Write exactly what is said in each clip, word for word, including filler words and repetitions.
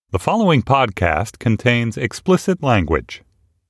The following podcast contains explicit language.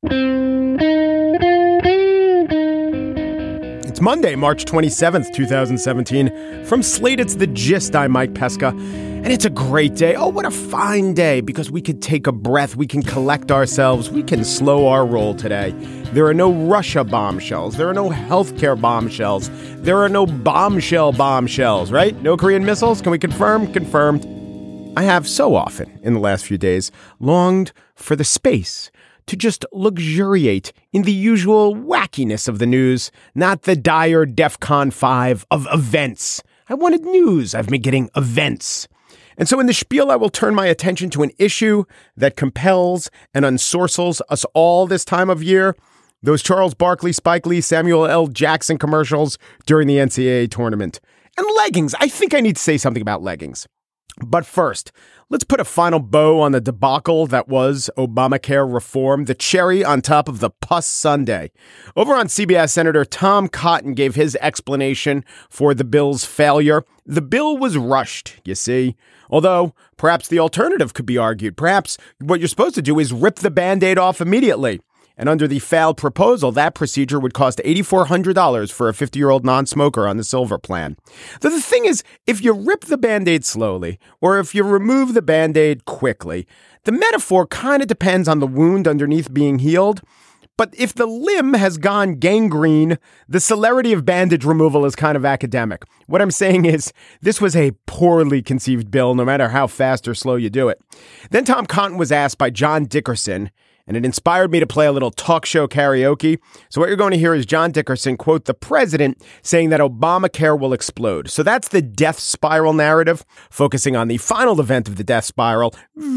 It's Monday, March twenty-seventh, twenty seventeen. From Slate, it's The Gist. I'm Mike Pesca. And it's a great day. Oh, what a fine day, because we could take a breath. We can collect ourselves. We can slow our roll today. There are no Russia bombshells. There are no healthcare bombshells. There are no bombshell bombshells, right? No Korean missiles? Can we confirm? Confirmed. I have so often in the last few days longed for the space to just luxuriate in the usual wackiness of the news, not the dire DEFCON five of events. I wanted news. I've been getting events. And so in the spiel, I will turn my attention to an issue that compels and unsorcels us all this time of year. Those Charles Barkley, Spike Lee, Samuel L. Jackson commercials during the N C double A tournament. And leggings. I think I need to say something about leggings. But first, let's put a final bow on the debacle that was Obamacare reform, the cherry on top of the pus sundae. Over on C B S, Senator Tom Cotton gave his explanation for the bill's failure. The bill was rushed, you see. Although, perhaps the alternative could be argued. Perhaps what you're supposed to do is rip the Band-Aid off immediately. And under the failed proposal, that procedure would cost eight thousand four hundred dollars for a fifty-year-old non-smoker on the Silver Plan. Though the thing is, if you rip the Band-Aid slowly, or if you remove the Band-Aid quickly, the metaphor kind of depends on the wound underneath being healed. But if the limb has gone gangrene, the celerity of bandage removal is kind of academic. What I'm saying is, this was a poorly conceived bill, no matter how fast or slow you do it. Then Tom Cotton was asked by John Dickerson, and it inspired me to play a little talk show karaoke. So what you're going to hear is John Dickerson quote the president saying that Obamacare will explode. So that's the death spiral narrative, focusing on the final event of the death spiral,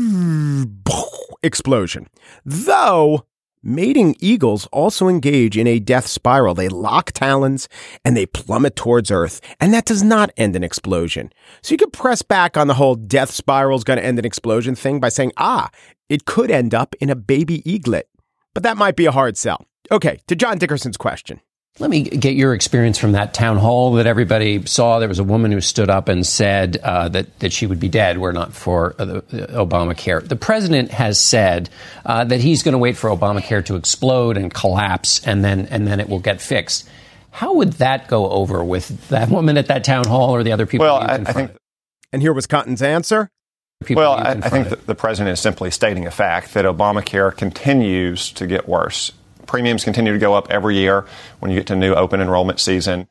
explosion. Though mating eagles also engage in a death spiral. They lock talons and they plummet towards Earth. And that does not end in explosion. So you could press back on the whole death spiral is going to end in explosion thing by saying, ah, it could end up in a baby eaglet. But that might be a hard sell. Okay, to John Dickerson's question. Let me get your experience from that town hall that everybody saw. There was a woman who stood up and said uh, that, that she would be dead were not for uh, the, uh, Obamacare. The president has said uh, that he's going to wait for Obamacare to explode and collapse, and then and then it will get fixed. How would that go over with that woman at that town hall or the other people? Well, you I, I think. And here was Cotton's answer. Well, I, I think that the president is simply stating a fact that Obamacare continues to get worse. Premiums continue to go up every year when you get to new open enrollment season.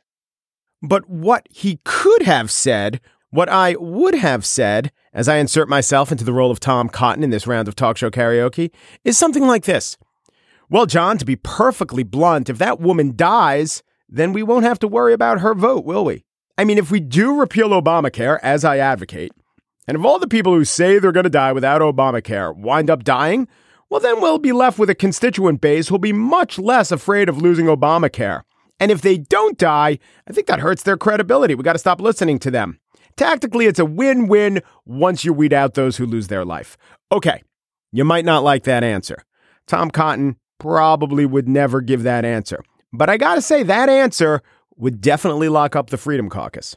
But what he could have said, what I would have said, as I insert myself into the role of Tom Cotton in this round of talk show karaoke, is something like this. Well, John, to be perfectly blunt, if that woman dies, then we won't have to worry about her vote, will we? I mean, if we do repeal Obamacare, as I advocate, and if all the people who say they're going to die without Obamacare wind up dying, well, then we'll be left with a constituent base who'll be much less afraid of losing Obamacare. And if they don't die, I think that hurts their credibility. We got to stop listening to them. Tactically, it's a win-win once you weed out those who lose their life. Okay, you might not like that answer. Tom Cotton probably would never give that answer. But I got to say, that answer would definitely lock up the Freedom Caucus.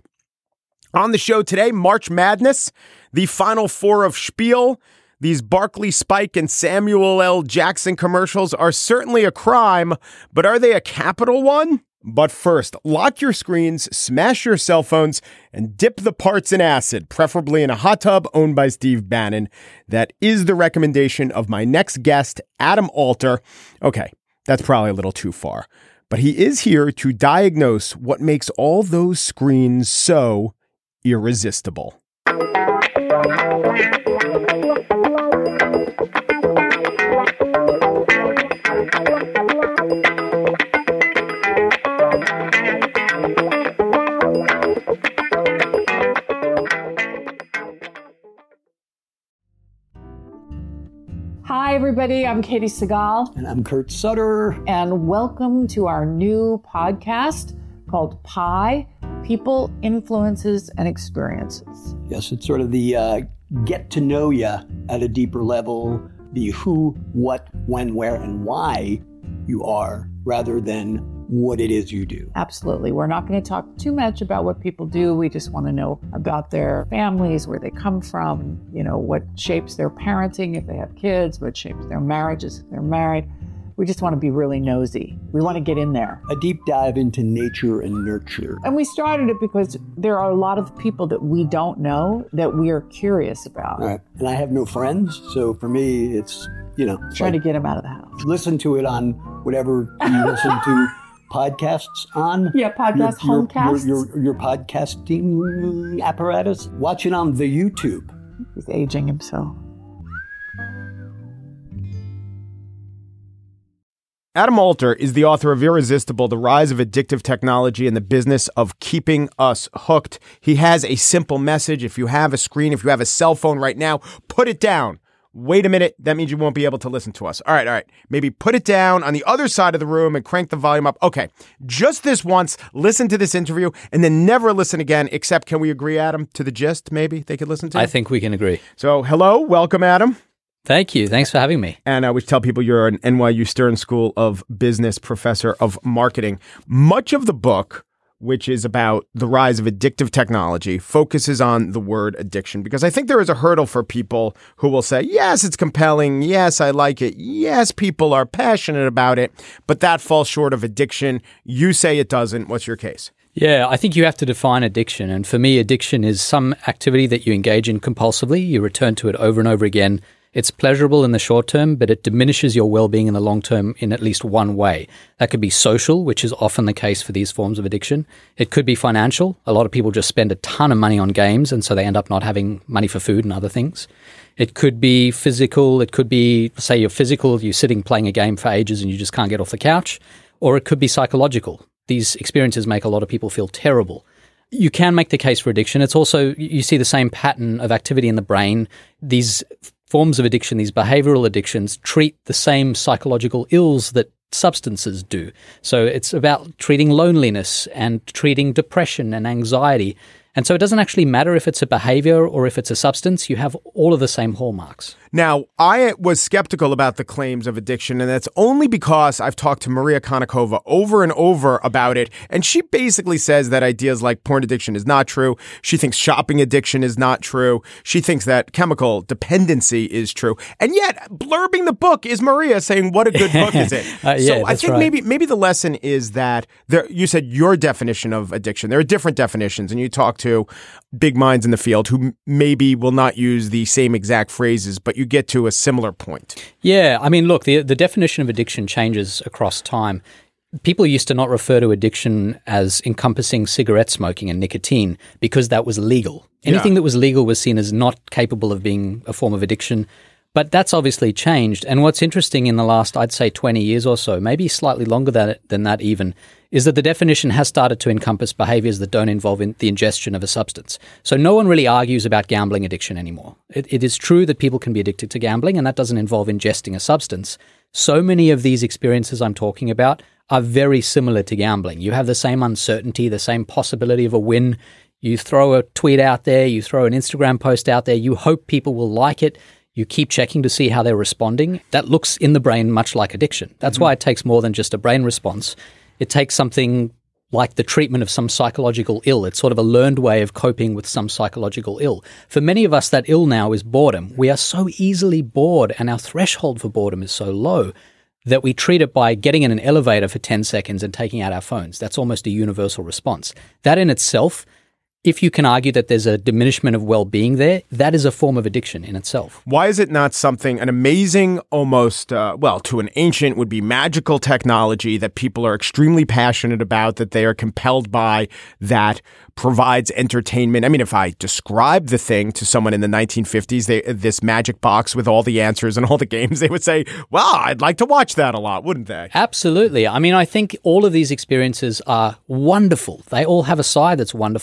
On the show today, March Madness, the Final Four of Spiel. These Barkley, Spike, and Samuel L. Jackson commercials are certainly a crime, but are they a capital one? But first, lock your screens, smash your cell phones, and dip the parts in acid, preferably in a hot tub owned by Steve Bannon. That is the recommendation of my next guest, Adam Alter. Okay, that's probably a little too far, but he is here to diagnose what makes all those screens so irresistible. Hi, everybody. I'm Katie Segal. And I'm Kurt Sutter. And welcome to our new podcast called Pi, People, Influences, and Experiences. Yes, it's sort of the uh, get to know you at a deeper level, the who, what, when, where, and why you are, rather than what it is you do. Absolutely. We're not going to talk too much about what people do. We just want to know about their families, where they come from, you know, what shapes their parenting if they have kids, what shapes their marriages if they're married. We just want to be really nosy. We want to get in there. A deep dive into nature and nurture. And we started it because there are a lot of people that we don't know that we are curious about. All right. And I have no friends, so for me, it's, you know. Trying like, to get them out of the house. Listen to it on whatever you listen to podcasts on. Yeah, podcast, your, homecasts. Your, your, your podcasting apparatus. Watch it on the YouTube. He's aging himself. Adam Alter is the author of Irresistible, The Rise of Addictive Technology and the Business of Keeping Us Hooked. He has a simple message. If you have a screen, if you have a cell phone right now, put it down. Wait a minute. That means you won't be able to listen to us. All right, all right. Maybe put it down on the other side of the room and crank the volume up. Okay, just this once, listen to this interview and then never listen again, except, can we agree, Adam, to the gist maybe they could listen to? I think we can agree. So, hello, welcome, Adam. Thank you. Thanks for having me. And I would tell people you're an N Y U Stern School of Business professor of marketing. Much of the book, which is about the rise of addictive technology, focuses on the word addiction, because I think there is a hurdle for people who will say, yes, it's compelling. Yes, I like it. Yes, people are passionate about it, but that falls short of addiction. You say it doesn't. What's your case? Yeah, I think you have to define addiction. And for me, addiction is some activity that you engage in compulsively. You return to it over and over again. It's pleasurable in the short term, but it diminishes your well-being in the long term in at least one way. That could be social, which is often the case for these forms of addiction. It could be financial. A lot of people just spend a ton of money on games, and so they end up not having money for food and other things. It could be physical. It could be, say, you're physical, you're sitting playing a game for ages and you just can't get off the couch. Or it could be psychological. These experiences make a lot of people feel terrible. You can make the case for addiction. It's also, you see the same pattern of activity in the brain. These forms of addiction, these behavioral addictions, treat the same psychological ills that substances do. So it's about treating loneliness and treating depression and anxiety. And so it doesn't actually matter if it's a behavior or if it's a substance. You have all of the same hallmarks. Now, I was skeptical about the claims of addiction, and that's only because I've talked to Maria Konnikova over and over about it, and she basically says that ideas like porn addiction is not true. She thinks shopping addiction is not true. She thinks that chemical dependency is true. And yet, blurbing the book is Maria saying, what a good book is it? uh, yeah, so I that's think right. maybe maybe the lesson is that there, you said your definition of addiction. There are different definitions, and you talk to big minds in the field who maybe will not use the same exact phrases, but you get to a similar point. Yeah, I mean, look, the the definition of addiction changes across time. People used to not refer to addiction as encompassing cigarette smoking and nicotine because that was legal. Anything Yeah. that was legal was seen as not capable of being a form of addiction. But that's obviously changed. And what's interesting in the last, I'd say, twenty years or so, maybe slightly longer than, than that even, is that the definition has started to encompass behaviors that don't involve in the ingestion of a substance. So no one really argues about gambling addiction anymore. It, it is true that people can be addicted to gambling, and that doesn't involve ingesting a substance. So many of these experiences I'm talking about are very similar to gambling. You have the same uncertainty, the same possibility of a win. You throw a tweet out there, you throw an Instagram post out there, you hope people will like it. You keep checking to see how they're responding. That looks in the brain much like addiction. That's mm-hmm. why it takes more than just a brain response. It takes something like the treatment of some psychological ill. It's sort of a learned way of coping with some psychological ill. For many of us, that ill now is boredom. We are so easily bored, and our threshold for boredom is so low that we treat it by getting in an elevator for ten seconds and taking out our phones. That's almost a universal response. That in itself, if you can argue that there's a diminishment of well-being there, that is a form of addiction in itself. Why is it not something, an amazing, almost, uh, well, to an ancient would be magical technology that people are extremely passionate about, that they are compelled by, that provides entertainment? I mean, if I described the thing to someone in the nineteen fifties, they, this magic box with all the answers and all the games, they would say, well, I'd like to watch that a lot, wouldn't they? Absolutely. I mean, I think all of these experiences are wonderful. They all have a side that's wonderful.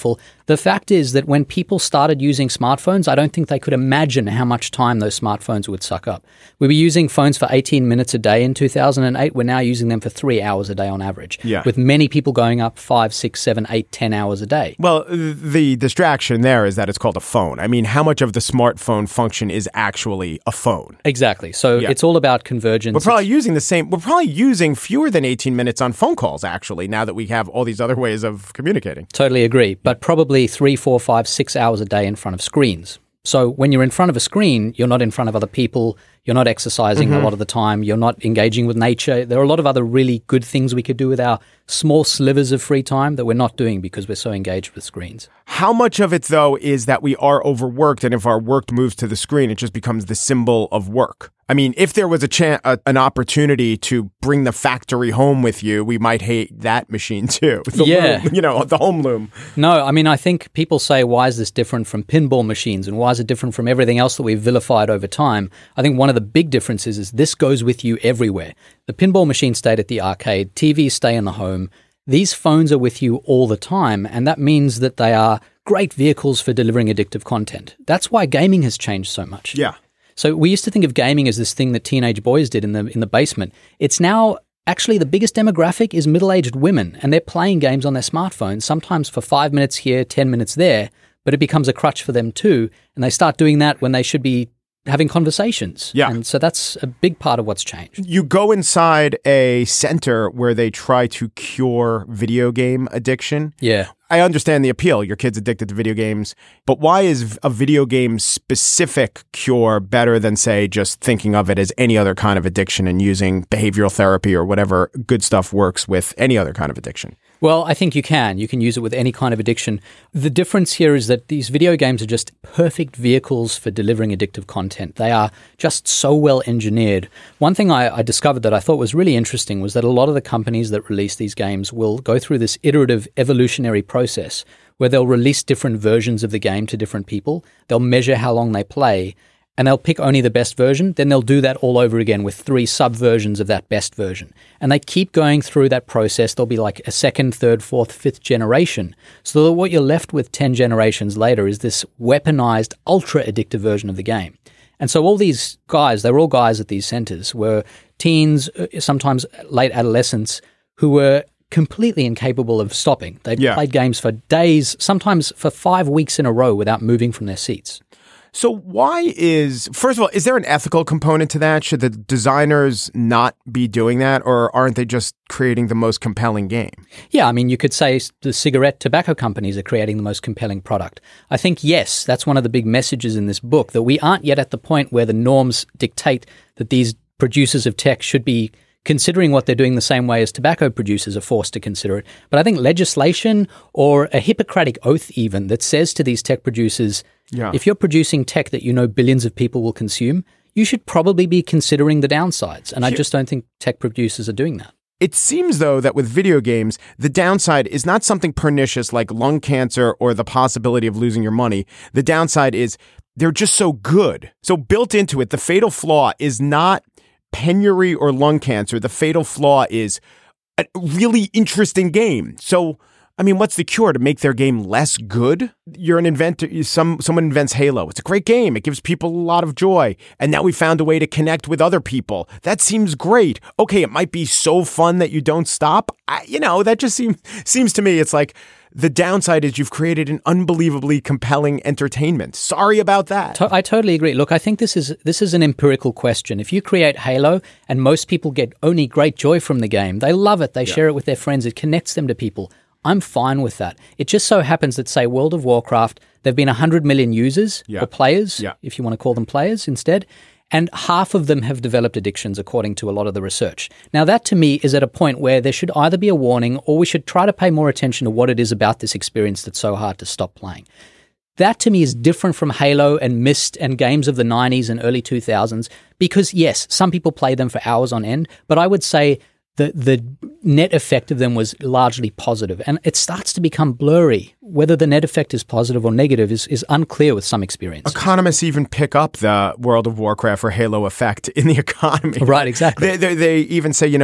The fact is that when people started using smartphones, I don't think they could imagine how much time those smartphones would suck up. We were using phones for eighteen minutes a day in two thousand eight. We're now using them for three hours a day on average, yeah. with many people going up five, six, seven, eight, ten hours a day. Well, the distraction there is that it's called a phone. I mean, how much of the smartphone function is actually a phone? Exactly. So yeah. it's all about convergence. We're probably using the same. We're probably using fewer than eighteen minutes on phone calls, actually, now that we have all these other ways of communicating. Totally agree. But probably three, four, five, six hours a day in front of screens. So when you're in front of a screen, you're not in front of other people. You're not exercising mm-hmm. a lot of the time. You're not engaging with nature. There are a lot of other really good things we could do with our small slivers of free time that we're not doing because we're so engaged with screens. How much of it, though, is that we are overworked, and if our work moves to the screen, it just becomes the symbol of work? I mean, if there was a, chan- a an opportunity to bring the factory home with you, we might hate that machine too. The yeah. loom, you know, the home loom. No, I mean, I think people say, why is this different from pinball machines and why is it different from everything else that we've vilified over time? I think one of the big differences is this goes with you everywhere. The pinball machine stayed at the arcade, T Vs stay in the home. These phones are with you all the time, and that means that they are great vehicles for delivering addictive content. That's why gaming has changed so much. Yeah. So we used to think of gaming as this thing that teenage boys did in the in the basement. It's now actually the biggest demographic is middle-aged women, and they're playing games on their smartphones, sometimes for five minutes here, ten minutes there, but it becomes a crutch for them too, and they start doing that when they should be having conversations. Yeah. And so that's a big part of what's changed. You go inside a center where they try to cure video game addiction. Yeah. I understand the appeal. Your kid's addicted to video games. But why is a video game specific cure better than, say, just thinking of it as any other kind of addiction and using behavioral therapy or whatever good stuff works with any other kind of addiction? Well, I think you can. You can use it with any kind of addiction. The difference here is that these video games are just perfect vehicles for delivering addictive content. They are just so well engineered. One thing I, I discovered that I thought was really interesting was that a lot of the companies that release these games will go through this iterative evolutionary process where they'll release different versions of the game to different people. They'll measure how long they play, and they'll pick only the best version. Then they'll do that all over again with three sub-versions of that best version. And they keep going through that process. There'll be like a second, third, fourth, fifth generation. So that what you're left with ten generations later is this weaponized, ultra-addictive version of the game. And so all these guys, they were all guys at these centers, were teens, sometimes late adolescents, who were completely incapable of stopping. They yeah. played games for days, sometimes for five weeks in a row without moving from their seats. So why is, first of all, is there an ethical component to that? Should the designers not be doing that, or aren't they just creating the most compelling game? Yeah, I mean, you could say the cigarette tobacco companies are creating the most compelling product. I think, yes, that's one of the big messages in this book, that we aren't yet at the point where the norms dictate that these producers of tech should be considering what they're doing the same way as tobacco producers are forced to consider it. But I think legislation or a Hippocratic oath even that says to these tech producers, yeah. if you're producing tech that you know billions of people will consume, you should probably be considering the downsides. And I just don't think tech producers are doing that. It seems, though, that with video games, the downside is not something pernicious like lung cancer or the possibility of losing your money. The downside is they're just so good. So built into it, the fatal flaw is not penury or lung cancer. The fatal flaw is a really interesting game. So, I mean, what's the cure? To make their game less good? You're an inventor. Some someone invents Halo. It's a great game. It gives people a lot of joy. And now we found a way to connect with other people. That seems great. Okay, it might be so fun that you don't stop. I, you know, that just seems seems to me. It's like the downside is you've created an unbelievably compelling entertainment. Sorry about that. To- I totally agree. Look, I think this is this is an empirical question. If you create Halo and most people get only great joy from the game, they love it, they yeah. share it with their friends, it connects them to people, I'm fine with that. It just so happens that, say, World of Warcraft, there have been one hundred million users yeah. or players, yeah. if you want to call them players instead, and half of them have developed addictions according to a lot of the research. Now, that to me is at a point where there should either be a warning or we should try to pay more attention to what it is about this experience that's so hard to stop playing. That to me is different from Halo and Myst and games of the nineties and early two thousands because, yes, some people play them for hours on end, but I would say the the net effect of them was largely positive. And it starts to become blurry. Whether the net effect is positive or negative is, is unclear with some experience. Economists even pick up the World of Warcraft or Halo effect in the economy. Right, exactly. They, they, they even say, you know,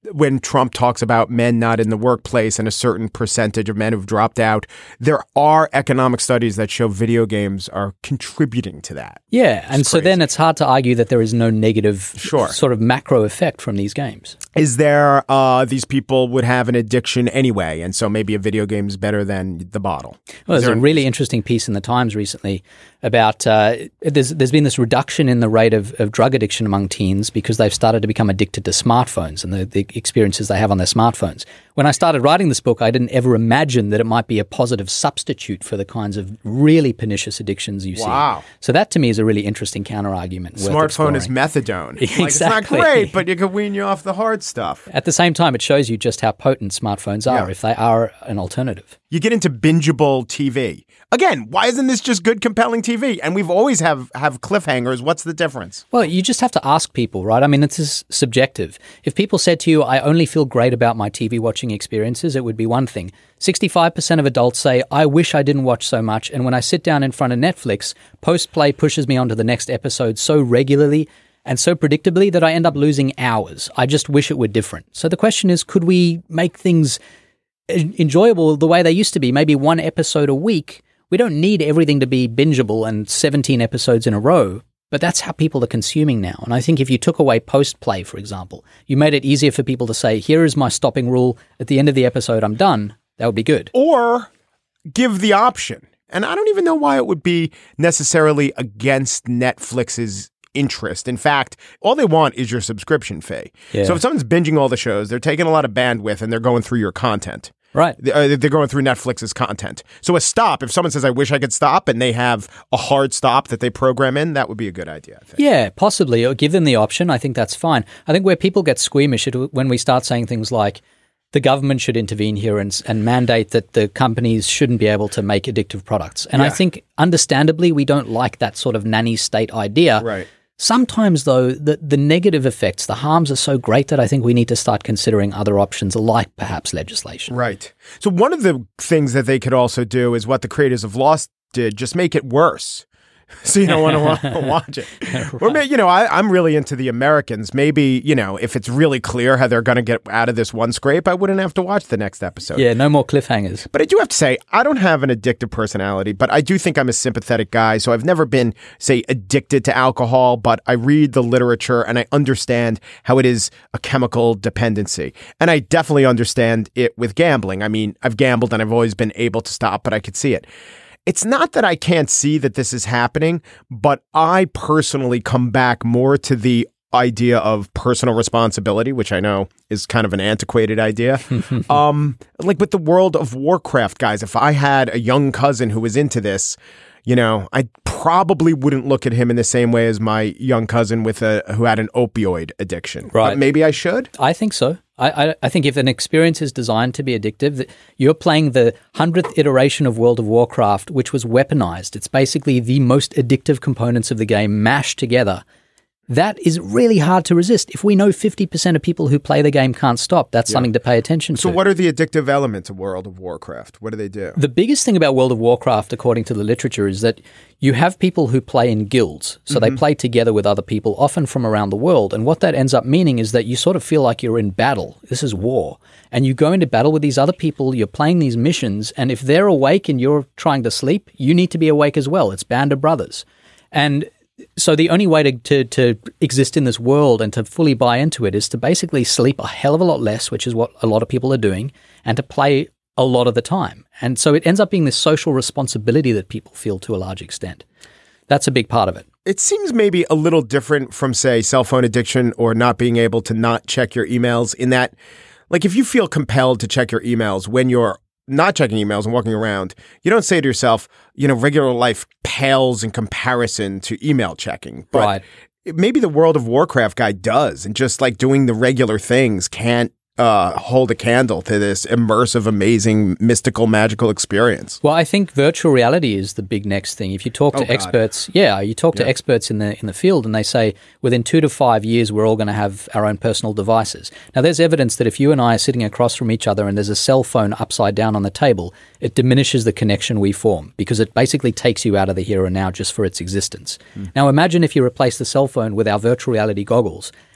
when Trump talks about men not in the workplace and a certain percentage of men who've dropped out, there are economic studies that show video games are contributing to that. Yeah, and It's so crazy. then it's hard to argue that there is no negative Sure. sort of macro effect from these games. Is there, uh, these people would have an addiction anyway, and so maybe a video game is better than the bottle? Well, Is there's there a an- really interesting piece in the Times recently about uh, there's there's been this reduction in the rate of, of drug addiction among teens because they've started to become addicted to smartphones and the, the experiences they have on their smartphones. When I started writing this book, I didn't ever imagine that it might be a positive substitute for the kinds of really pernicious addictions you Wow. see. So that to me is a really interesting counter-argument. worth Smartphone is exploring. methadone. Like, it's not Exactly. great, but you can wean you off the hard stuff. At the same time, it shows you just how potent smartphones are Yeah. if they are an alternative. You get into bingeable T V. Again, why isn't this just good, compelling T V? And we've always have, have cliffhangers. What's the difference? Well, you just have to ask people, right? I mean, it's is subjective. If people said to you, I only feel great about my T V watching experiences, it would be one thing. sixty-five percent of adults say, I wish I didn't watch so much. And when I sit down in front of Netflix, post-play pushes me onto the next episode so regularly and so predictably that I end up losing hours. I just wish it were different. So the question is, could we make things en- enjoyable the way they used to be? Maybe one episode a week. We don't need everything to be bingeable and seventeen episodes in a row, but that's how people are consuming now. And I think if you took away post-play, for example, you made it easier for people to say, here is my stopping rule. At the end of the episode, I'm done. That would be good. Or give the option. And I don't even know why it would be necessarily against Netflix's interest. In fact, all they want is your subscription fee. Yeah. So if someone's binging all the shows, they're taking a lot of bandwidth and they're going through your content. Right. They're going through Netflix's content. So a stop, if someone says, I wish I could stop, and they have a hard stop that they program in, that would be a good idea, I think. Yeah, possibly. Or give them the option. I think that's fine. I think where people get squeamish is when we start saying things like, the government should intervene here and, and mandate that the companies shouldn't be able to make addictive products. And Yeah. I think, understandably, we don't like that sort of nanny state idea. Right. Sometimes, though, the, the negative effects, the harms are so great that I think we need to start considering other options like perhaps legislation. Right. So one of the things that they could also do is what the creators of Lost did, just make it worse. So you don't want to watch it. Right. Or maybe, you know, I, I'm really into the Americans. Maybe, you know, if it's really clear how they're going to get out of this one scrape, I wouldn't have to watch the next episode. Yeah, no more cliffhangers. But I do have to say, I don't have an addictive personality, but I do think I'm a sympathetic guy. So I've never been, say, addicted to alcohol, but I read the literature and I understand how it is a chemical dependency. And I definitely understand it with gambling. I mean, I've gambled and I've always been able to stop, but I could see it. It's not that I can't see that this is happening, but I personally come back more to the idea of personal responsibility, which I know is kind of an antiquated idea. um, like with the World of Warcraft guys, if I had a young cousin who was into this, you know, I probably wouldn't look at him in the same way as my young cousin with a who had an opioid addiction. Right. But maybe I should. I think so. I, I, I think if an experience is designed to be addictive, that you're playing the hundredth iteration of World of Warcraft, which was weaponized. It's basically the most addictive components of the game mashed together. That is really hard to resist. If we know fifty percent of people who play the game can't stop, that's Yeah. something to pay attention So to. what are the addictive elements of World of Warcraft? What do they do? The biggest thing about World of Warcraft, according to the literature, is that you have people who play in guilds. So they play together with other people, often from around the world. And what that ends up meaning is that you sort of feel like you're in battle. This is war. And you go into battle with these other people, you're playing these missions, and if they're awake and you're trying to sleep, you need to be awake as well. It's Band of Brothers. And so the only way to, to, to exist in this world and to fully buy into it is to basically sleep a hell of a lot less, which is what a lot of people are doing, and to play a lot of the time. And so it ends up being this social responsibility that people feel to a large extent. That's a big part of it. It seems maybe a little different from, say, cell phone addiction or not being able to not check your emails in that, like, if you feel compelled to check your emails when you're not checking emails and walking around, you don't say to yourself, you know, regular life pales in comparison to email checking. But Right. maybe the World of Warcraft guy does, and just like doing the regular things can't uh, hold a candle to this immersive, amazing, mystical, magical experience. Well, I think virtual reality is the big next thing. If you talk to Oh, God. experts, yeah, you talk to Yeah. experts in the in the field, and they say within two to five years we're all going to have our own personal devices. Now, there's evidence that if you and I are sitting across from each other and there's a cell phone upside down on the table, it diminishes the connection we form because it basically takes you out of the here and now just for its existence. Hmm. Now, imagine if you replace the cell phone with our virtual reality goggles.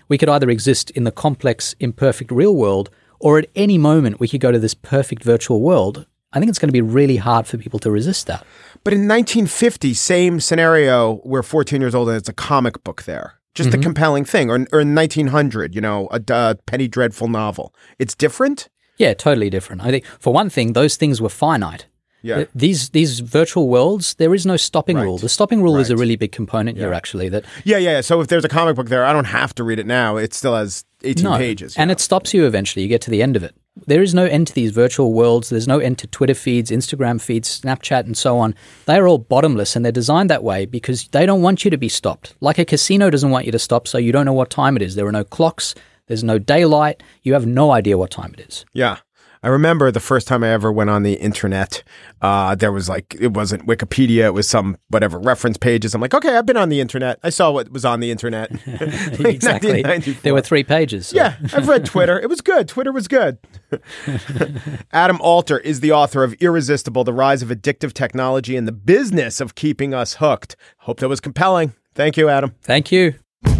we could either exist in the complex, imperfect real world, or at any moment we could go to this perfect virtual world. I think it's going to be really hard for people to resist that. But in nineteen fifty, same scenario, we're fourteen years old and it's a comic book there. Just mm-hmm. a compelling thing. Or, or in nineteen hundred, you know, a, a Penny Dreadful novel. It's different? Yeah, totally different. I think, for one thing, those things were finite. Yeah. These these virtual worlds, there is no stopping right. rule. The stopping rule right. is a really big component yeah. here, actually. That yeah, yeah. So if there's a comic book there, I don't have to read it now. It still has eighteen no. pages. And know? It stops you eventually. You get to the end of it. There is no end to these virtual worlds. There's no end to Twitter feeds, Instagram feeds, Snapchat, and so on. They are all bottomless, and they're designed that way because they don't want you to be stopped. Like a casino doesn't want you to stop, so you don't know what time it is. There are no clocks. There's no daylight. You have no idea what time it is. Yeah. I remember the first time I ever went on the internet, uh, there was like, it wasn't Wikipedia, it was some whatever reference pages. I'm like, okay, I've been on the internet. I saw what was on the internet. Exactly. There were three pages. So. Yeah, I've read Twitter. It was good. Twitter was good. Adam Alter is the author of Irresistible, The Rise of Addictive Technology and the Business of Keeping Us Hooked. Hope that was compelling. Thank you, Adam. Thank you.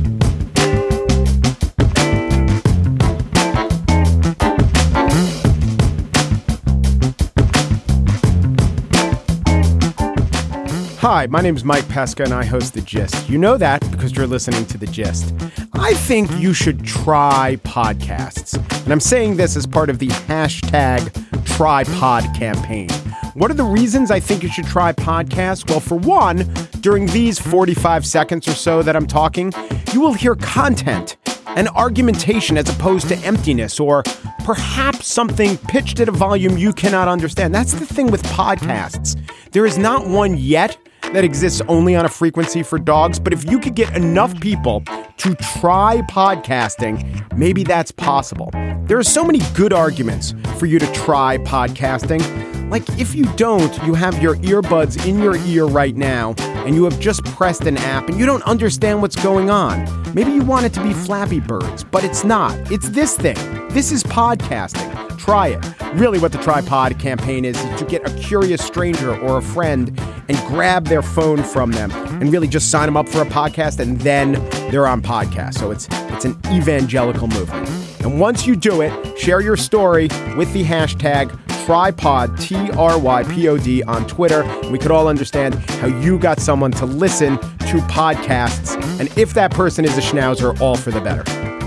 Hi, my name is Mike Pesca and I host The Gist. You know that because you're listening to The Gist. I think you should try podcasts. And I'm saying this as part of the hashtag TryPod campaign. What are the reasons I think you should try podcasts? Well, for one, during these forty-five seconds or so that I'm talking, you will hear content and argumentation as opposed to emptiness or perhaps something pitched at a volume you cannot understand. That's the thing with podcasts. There is not one yet that exists only on a frequency for dogs. But if you could get enough people to try podcasting, maybe that's possible. There are so many good arguments for you to try podcasting. Like if you don't, you have your earbuds in your ear right now and you have just pressed an app and you don't understand what's going on. Maybe you want it to be Flappy Birds, but it's not. It's this thing. This is podcasting. Try it. Really what the TryPod campaign is, is to get a curious stranger or a friend and grab their phone from them and really just sign them up for a podcast and then they're on podcast. So it's it's an evangelical movement. And once you do it, share your story with the hashtag TryPod, T R Y P O D on Twitter. And we could all understand how you got someone to listen to podcasts. And if that person is a schnauzer, all for the better.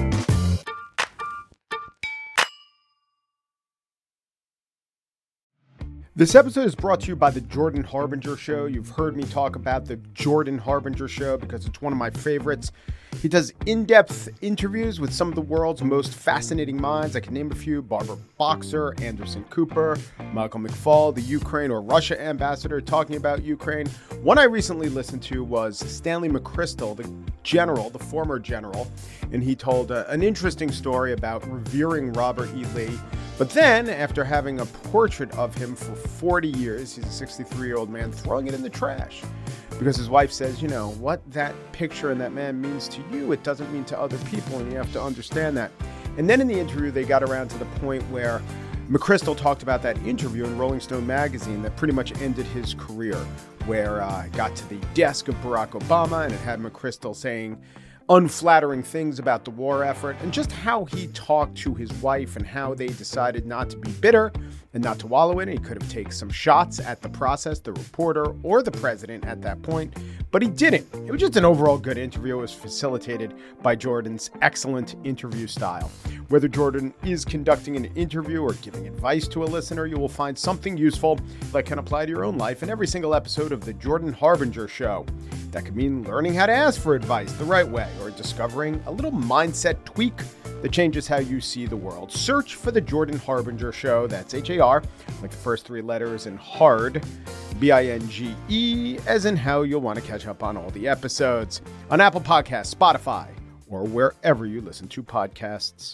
This episode is brought to you by the Jordan Harbinger Show. You've heard me talk about the Jordan Harbinger Show because it's one of my favorites. He does in-depth interviews with some of the world's most fascinating minds. I can name a few: Barbara Boxer, Anderson Cooper, Michael McFaul, the Ukraine or Russia ambassador talking about Ukraine. One I recently listened to was Stanley McChrystal, the general, the former general, and he told uh, an interesting story about revering Robert E. Lee. But then, after having a portrait of him for forty years, he's a sixty-three-year-old man, throwing it in the trash. Because his wife says, you know, what that picture and that man means to you, it doesn't mean to other people, and you have to understand that. And then in the interview, they got around to the point where McChrystal talked about that interview in Rolling Stone magazine that pretty much ended his career, where uh, it got to the desk of Barack Obama, and it had McChrystal saying unflattering things about the war effort and just how he talked to his wife and how they decided not to be bitter and not to wallow in it. He could have taken some shots at the process, the reporter, or the president at that point, but he didn't. It was just an overall good interview. It was facilitated by Jordan's excellent interview style. Whether Jordan is conducting an interview or giving advice to a listener, you will find something useful that can apply to your own life in every single episode of The Jordan Harbinger Show. That could mean learning how to ask for advice the right way or discovering a little mindset tweak that changes how you see the world. Search for The Jordan Harbinger Show. That's H A R, like the first three letters, and hard, B I N G E, as in how you'll want to catch up on all the episodes on Apple Podcasts, Spotify, or wherever you listen to podcasts.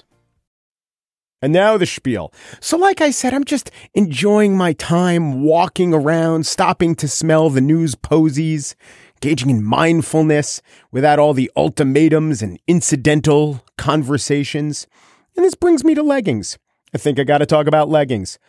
And now the spiel. So like I said, I'm just enjoying my time walking around, stopping to smell the news posies, engaging in mindfulness without all the ultimatums and incidental conversations. And this brings me to leggings. I think I got to talk about leggings.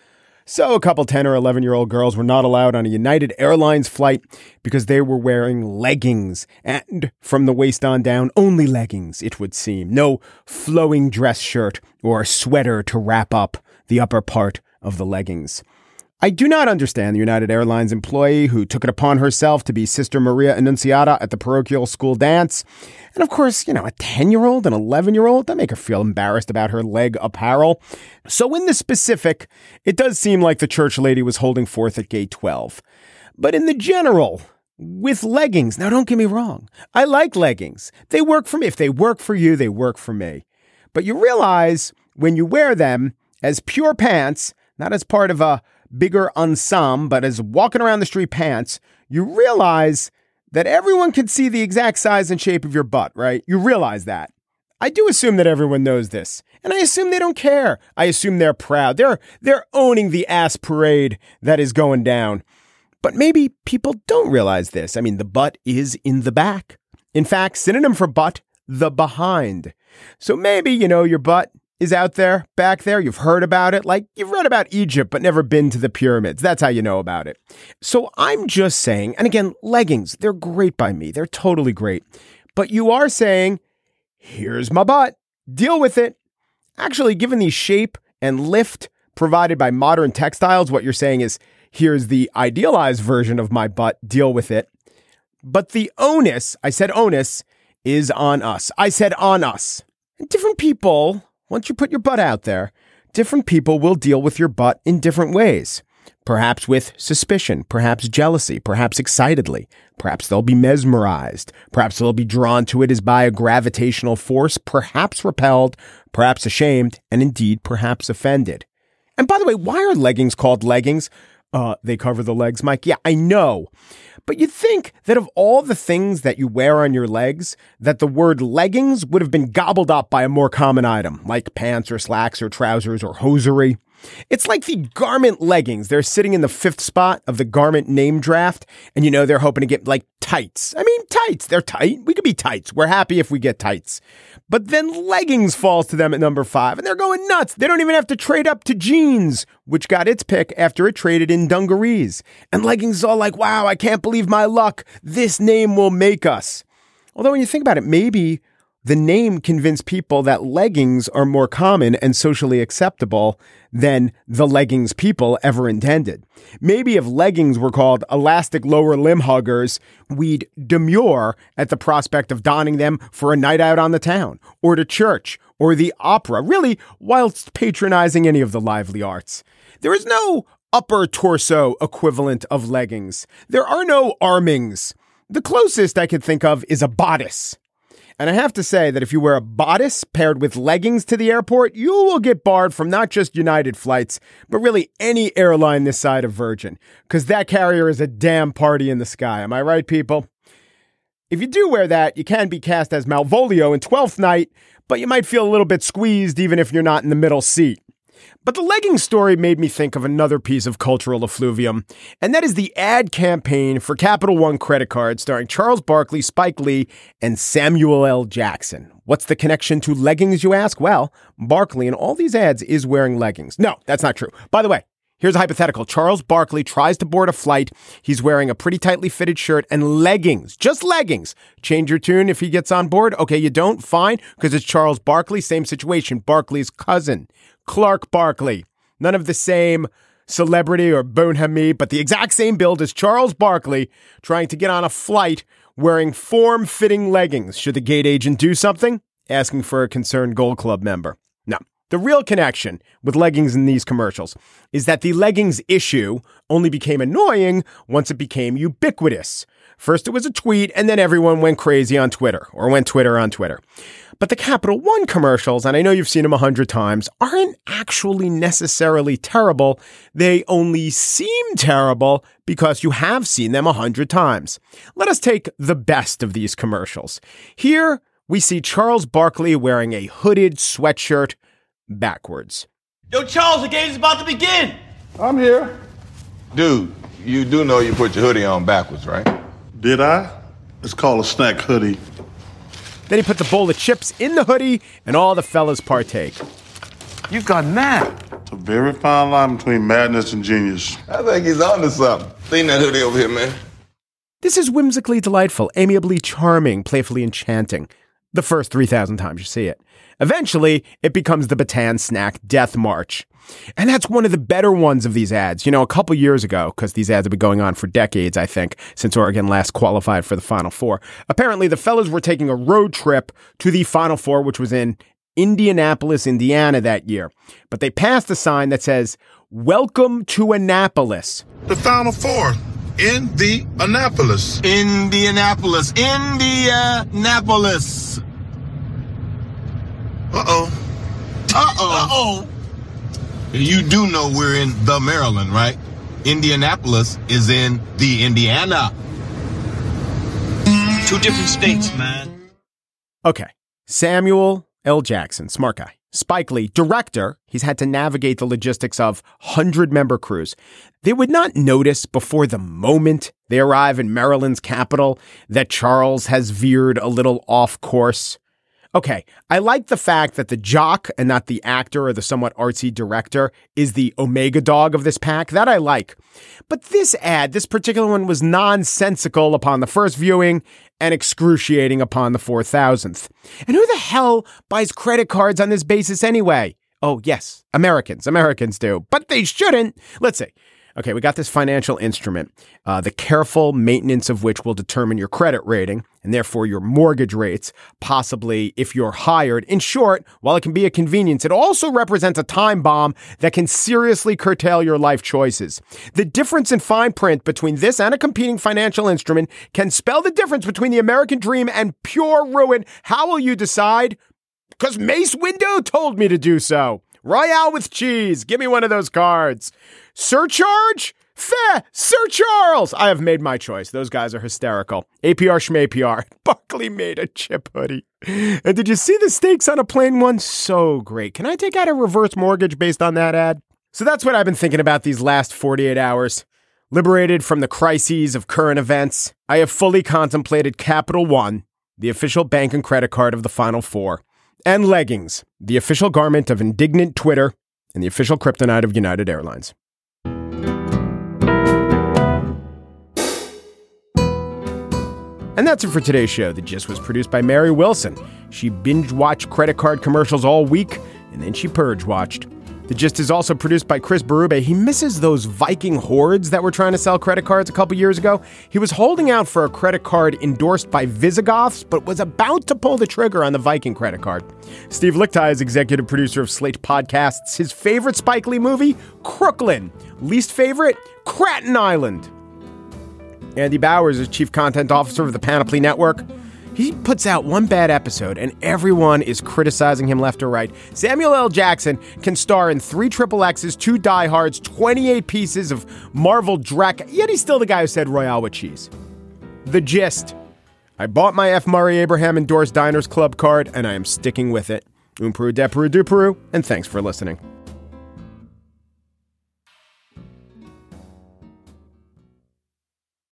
So a couple ten or eleven year old girls were not allowed on a United Airlines flight because they were wearing leggings. And from the waist on down, only leggings, it would seem. No flowing dress shirt or sweater to wrap up the upper part of the leggings. I do not understand the United Airlines employee who took it upon herself to be Sister Maria Annunziata at the parochial school dance. And of course, you know, a ten-year-old and eleven-year-old, that make her feel embarrassed about her leg apparel. So in the specific, it does seem like the church lady was holding forth at gate twelve. But in the general, with leggings, now don't get me wrong, I like leggings. They work for me. If they work for you, they work for me. But you realize when you wear them as pure pants, not as part of a bigger ensemble, but as walking around the street pants, you realize that everyone can see the exact size and shape of your butt, right? You realize that. I do assume that everyone knows this, and I assume they don't care. I assume they're proud. They're they're owning the ass parade that is going down. But maybe people don't realize this. I mean, the butt is in the back. In fact, synonym for butt, the behind. So maybe, you know, your butt is out there, back there. You've heard about it. Like you've read about Egypt, but never been to the pyramids. That's how you know about it. So I'm just saying, and again, leggings, they're great by me. They're totally great. But you are saying, here's my butt. Deal with it. Actually, given the shape and lift provided by modern textiles, what you're saying is, here's the idealized version of my butt. Deal with it. But the onus, I said onus, is on us. I said on us. And different people, once you put your butt out there, different people will deal with your butt in different ways. Perhaps with suspicion, perhaps jealousy, perhaps excitedly. Perhaps they'll be mesmerized. Perhaps they'll be drawn to it as by a gravitational force, perhaps repelled, perhaps ashamed, and indeed perhaps offended. And by the way, why are leggings called leggings? Uh, they cover the legs, Mike. Yeah, I know. But you'd think that of all the things that you wear on your legs, that the word leggings would have been gobbled up by a more common item, like pants or slacks or trousers or hosiery. It's like the garment leggings. They're sitting in the fifth spot of the garment name draft. And, you know, they're hoping to get like tights. I mean, tights. They're tight. We could be tights. We're happy if we get tights. But then leggings falls to them at number five. And they're going nuts. They don't even have to trade up to jeans, which got its pick after it traded in dungarees. And leggings is all like, wow, I can't believe my luck. This name will make us. Although when you think about it, maybe the name convinced people that leggings are more common and socially acceptable than the leggings people ever intended. Maybe if leggings were called elastic lower limb huggers, we'd demur at the prospect of donning them for a night out on the town, or to church, or the opera, really, whilst patronizing any of the lively arts. There is no upper torso equivalent of leggings. There are no armings. The closest I could think of is a bodice. And I have to say that if you wear a bodice paired with leggings to the airport, you will get barred from not just United flights, but really any airline this side of Virgin, because that carrier is a damn party in the sky. Am I right, people? If you do wear that, you can be cast as Malvolio in Twelfth Night, but you might feel a little bit squeezed even if you're not in the middle seat. But the leggings story made me think of another piece of cultural effluvium, and that is the ad campaign for Capital One credit cards starring Charles Barkley, Spike Lee, and Samuel L. Jackson. What's the connection to leggings, you ask? Well, Barkley in all these ads is wearing leggings. No, that's not true. By the way, here's a hypothetical. Charles Barkley tries to board a flight. He's wearing a pretty tightly fitted shirt and leggings, just leggings. Change your tune if he gets on board. Okay, you don't? Fine, because it's Charles Barkley. Same situation. Barkley's cousin, Clark Barkley. None of the same celebrity or bonhomie, but the exact same build as Charles Barkley trying to get on a flight wearing form-fitting leggings. Should the gate agent do something? Asking for a concerned Gold Club member. No. The real connection with leggings in these commercials is that the leggings issue only became annoying once it became ubiquitous. First it was a tweet, and then everyone went crazy on Twitter, or went Twitter on Twitter. But the Capital One commercials, and I know you've seen them a hundred times, aren't actually necessarily terrible. They only seem terrible because you have seen them a hundred times. Let us take the best of these commercials. Here we see Charles Barkley wearing a hooded sweatshirt backwards. Yo, Charles, the game's about to begin. I'm here. Dude, you do know you put your hoodie on backwards, right? Did I? It's called a snack hoodie. Then he put the bowl of chips in the hoodie, and all the fellas partake. You've gone mad. It's a very fine line between madness and genius. I think he's onto something. Seen that hoodie over here, man. This is whimsically delightful, amiably charming, playfully enchanting. The first three thousand times you see it. Eventually, it becomes the Bataan Snack Death March. And that's one of the better ones of these ads. You know, a couple years ago, because these ads have been going on for decades, I think, since Oregon last qualified for the Final Four. Apparently, the fellas were taking a road trip to the Final Four, which was in Indianapolis, Indiana that year. But they passed a sign that says, "Welcome to Annapolis." The Final Four. Indianapolis. Indianapolis. Indianapolis. Uh-oh. Uh-oh. Uh-oh. You do know we're in the Maryland, right? Indianapolis is in the Indiana. Two different states, man. Okay. Samuel L. Jackson, smart guy. Spike Lee, director, he's had to navigate the logistics of hundred-member crews. They would not notice before the moment they arrive in Maryland's capital that Charles has veered a little off course. Okay, I like the fact that the jock and not the actor or the somewhat artsy director is the omega dog of this pack. That I like. But this ad, this particular one, was nonsensical upon the first viewing and excruciating upon the four thousandth. And who the hell buys credit cards on this basis anyway? Oh, yes, Americans. Americans do. But they shouldn't. Let's see. Okay, we got this financial instrument, uh, the careful maintenance of which will determine your credit rating and therefore your mortgage rates, possibly if you're hired. In short, while it can be a convenience, it also represents a time bomb that can seriously curtail your life choices. The difference in fine print between this and a competing financial instrument can spell the difference between the American dream and pure ruin. How will you decide? Because Mace Windu told me to do so. Royale with cheese. Give me one of those cards. Surcharge? Fair. Sir Charles. I have made my choice. Those guys are hysterical. A P R schmapr. Barkley made a chip hoodie. And did you see the stakes on a plain one? So great. Can I take out a reverse mortgage based on that ad? So that's what I've been thinking about these last forty-eight hours. Liberated from the crises of current events, I have fully contemplated Capital One, the official bank and credit card of the Final Four, and leggings, the official garment of indignant Twitter and the official kryptonite of United Airlines. And that's it for today's show. The Gist was produced by Mary Wilson. She binge-watched credit card commercials all week, and then she purge-watched. The Gist is also produced by Chris Berube. He misses those Viking hordes that were trying to sell credit cards a couple years ago. He was holding out for a credit card endorsed by Visigoths, but was about to pull the trigger on the Viking credit card. Steve Lichtai is executive producer of Slate Podcasts. His favorite Spike Lee movie? Crooklyn. Least favorite? Craton Island. Andy Bowers is chief content officer of the Panoply Network. He puts out one bad episode and everyone is criticizing him left or right. Samuel L. Jackson can star in three Triple X's, two Die Hards, twenty-eight pieces of Marvel Drek, yet he's still the guy who said Royale with cheese. The Gist. I bought my F. Murray Abraham endorsed Diners Club card and I am sticking with it. Un Peru de Peru du Peru, and thanks for listening.